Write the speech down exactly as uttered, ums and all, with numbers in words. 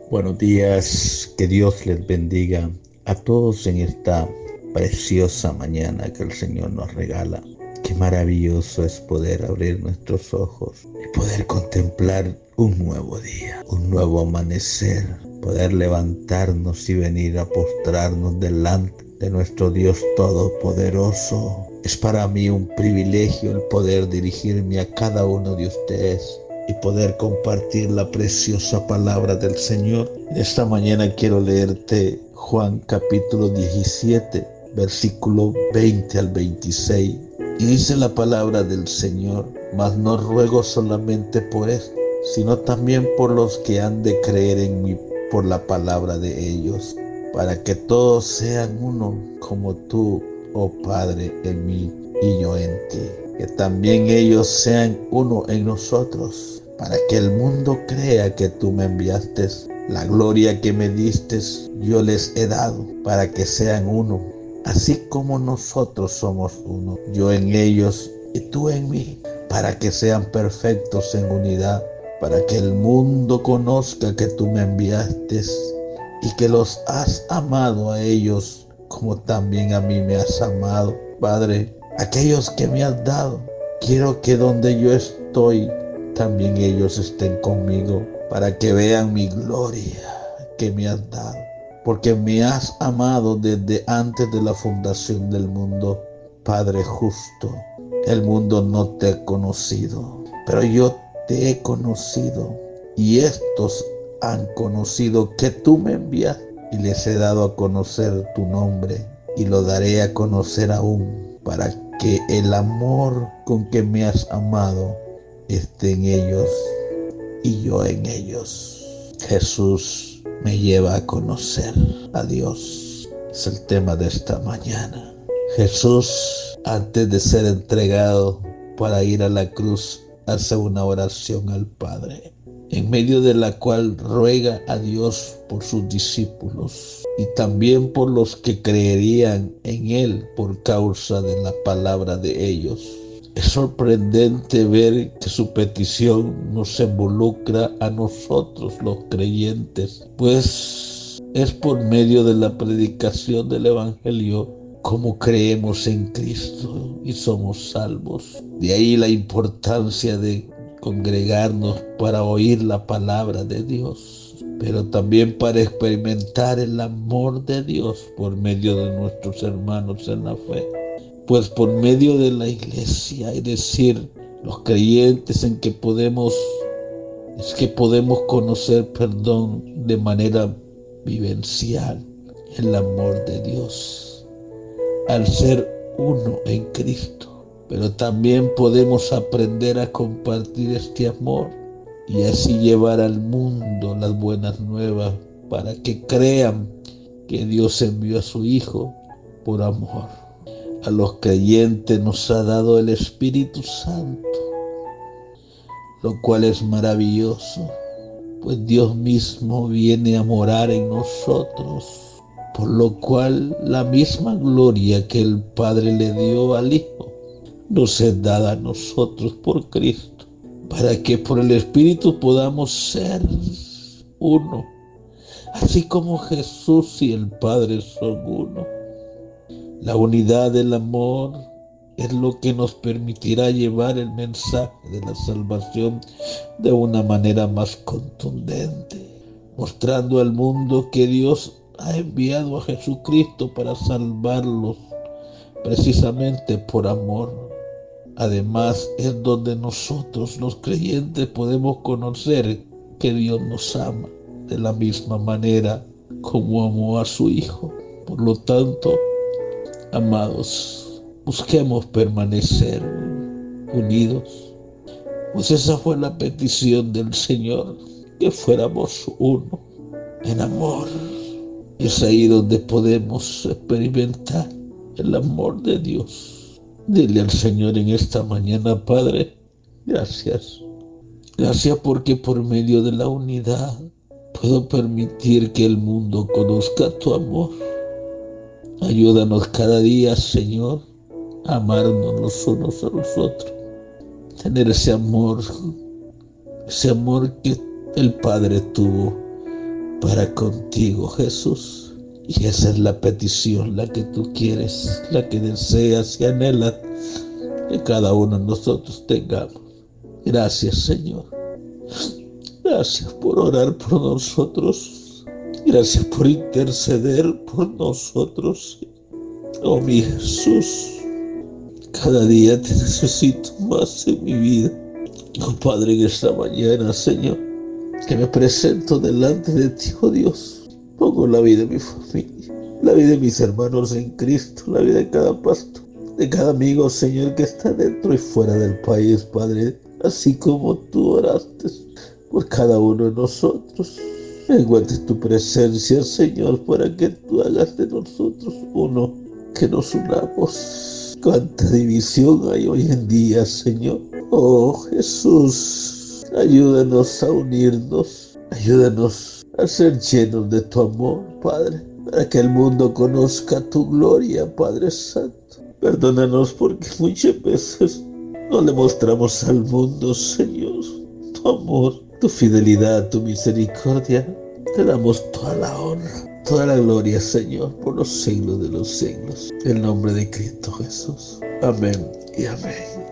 Buenos días, que Dios les bendiga a todos en esta preciosa mañana que el Señor nos regala. Qué maravilloso es poder abrir nuestros ojos y poder contemplar un nuevo día, un nuevo amanecer, poder levantarnos y venir a postrarnos delante de nuestro Dios Todopoderoso. Es para mí un privilegio el poder dirigirme a cada uno de ustedes y poder compartir la preciosa palabra del Señor. Esta mañana quiero leerte Juan capítulo diecisiete, versículo veinte al veintiséis. Y dice la palabra del Señor: mas no ruego solamente por esto, sino también por los que han de creer en mí por la palabra de ellos, para que todos sean uno, como tú, oh Padre, en mí y yo en ti. Que también ellos sean uno en nosotros, para que el mundo crea que tú me enviaste. La gloria que me diste yo les he dado, para que sean uno, así como nosotros somos uno, yo en ellos y tú en mí, para que sean perfectos en unidad, para que el mundo conozca que tú me enviaste y que los has amado a ellos como también a mí me has amado. Padre, aquellos que me has dado, quiero que donde yo estoy, también ellos estén conmigo, para que vean mi gloria que me has dado, porque me has amado desde antes de la fundación del mundo. Padre justo, el mundo no te ha conocido, pero yo te he conocido, y estos han conocido que tú me enviaste, y les he dado a conocer tu nombre, y lo daré a conocer aún, para que el amor con que me has amado esté en ellos y yo en ellos. Jesús me lleva a conocer a Dios. Es el tema de esta mañana. Jesús, antes de ser entregado para ir a la cruz, hace una oración al Padre, en medio de la cual ruega a Dios por sus discípulos y también por los que creerían en Él por causa de la palabra de ellos. Es sorprendente ver que su petición nos involucra a nosotros los creyentes, pues es por medio de la predicación del Evangelio como creemos en Cristo y somos salvos. De ahí la importancia de congregarnos para oír la palabra de Dios, pero también para experimentar el amor de Dios por medio de nuestros hermanos en la fe. Pues por medio de la iglesia, es decir, los creyentes en que podemos, es que podemos conocer, perdón, de manera vivencial el amor de Dios, al ser uno en Cristo. Pero también podemos aprender a compartir este amor y así llevar al mundo las buenas nuevas para que crean que Dios envió a su Hijo por amor. A los creyentes nos ha dado el Espíritu Santo, lo cual es maravilloso, pues Dios mismo viene a morar en nosotros, por lo cual la misma gloria que el Padre le dio al Hijo nos es dada a nosotros por Cristo, para que por el Espíritu podamos ser uno, así como Jesús y el Padre son uno. La unidad del amor es lo que nos permitirá llevar el mensaje de la salvación de una manera más contundente, mostrando al mundo que Dios ha enviado a Jesucristo para salvarlos precisamente por amor. Además, es donde nosotros los creyentes podemos conocer que Dios nos ama de la misma manera como amó a su Hijo. Por lo tanto, amados, busquemos permanecer unidos, pues esa fue la petición del Señor, que fuéramos uno en amor. Y es ahí donde podemos experimentar el amor de Dios. Dile al Señor en esta mañana: Padre, gracias. Gracias porque por medio de la unidad puedo permitir que el mundo conozca tu amor. Ayúdanos cada día, Señor, a amarnos los unos a los otros, tener ese amor, ese amor que el Padre tuvo para contigo, Jesús. Y esa es la petición, la que tú quieres, la que deseas y anhelas que cada uno de nosotros tengamos. Gracias, Señor. Gracias por orar por nosotros. Gracias por interceder por nosotros. Oh, mi Jesús, cada día te necesito más en mi vida. Oh, Padre, en esta mañana, Señor, que me presento delante de ti, oh Dios. Pongo la vida de mi familia, la vida de mis hermanos en Cristo, la vida de cada pastor, de cada amigo, Señor, que está dentro y fuera del país, Padre, así como tú oraste por cada uno de nosotros. Encuentre tu presencia, Señor, para que tú hagas de nosotros uno, que nos unamos. Cuánta división hay hoy en día, Señor. Oh, Jesús, ayúdanos a unirnos, ayúdanos a ser llenos de tu amor, Padre, para que el mundo conozca tu gloria, Padre Santo. Perdónanos porque muchas veces no le mostramos al mundo, Señor, tu amor, tu fidelidad, tu misericordia. Te damos toda la honra, toda la gloria, Señor, por los siglos de los siglos. En el nombre de Cristo Jesús. Amén y amén.